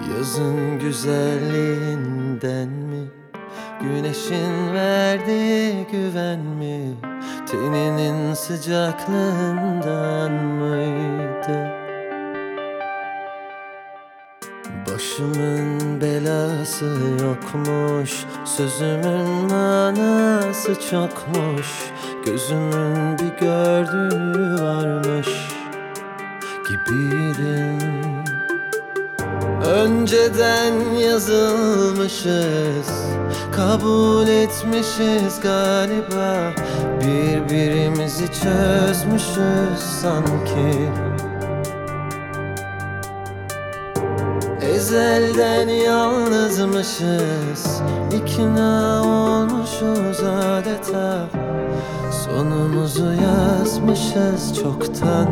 Yazın güzelliğinden mi, güneşin verdiği güven mi, teninin sıcaklığından mıydı? Başımın belası yokmuş, sözümün manası çokmuş, gözümün bir gördüğü varmış gibiydim. Önceden yazılmışız, kabul etmişiz galiba, birbirimizi çözmüşüz sanki. Ezelden yalnızmışız, ikna olmuşuz adeta, sonumuzu yazmışız çoktan.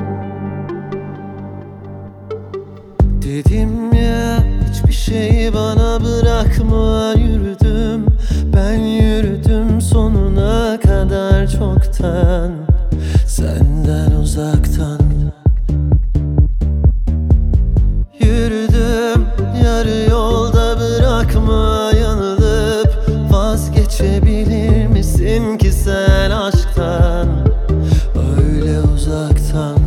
Dedim ya, hiçbir şeyi bana bırakma, yürüdüm, ben yürüdüm sonuna kadar çoktan, senden uzaktan. Yürüdüm, yarı yolda bırakma, yanılıp vazgeçebilir misin ki sen aşktan, öyle uzaktan.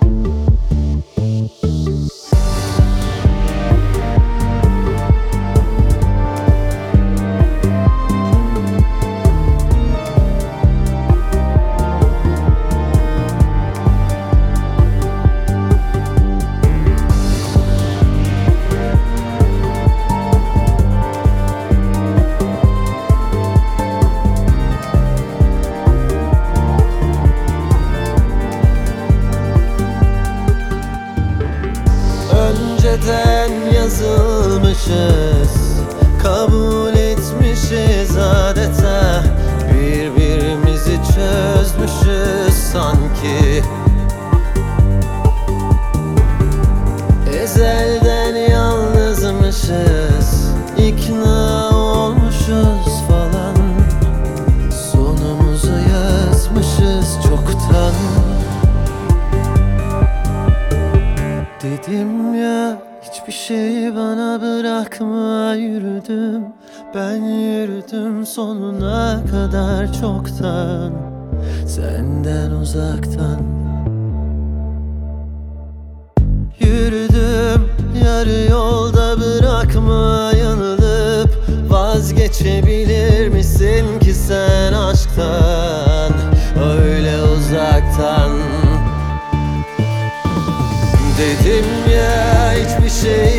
Önceden yazılmışız, kabul etmişiz adeta, birbirimizi çözmüşüz sanki. Ezelden yalnızmışız, ikna olmuşuz falan, sonumuzu yazmışız çoktan. Dedim ya, hiçbir şeyi bana bırakma, yürüdüm, ben yürüdüm sonuna kadar çoktan, senden uzaktan. Yürüdüm, yarı yolda bırakma, yanılıp vazgeçebilir misin ki sen aşktan, öyle uzaktan. Dedim ya, hiçbir şey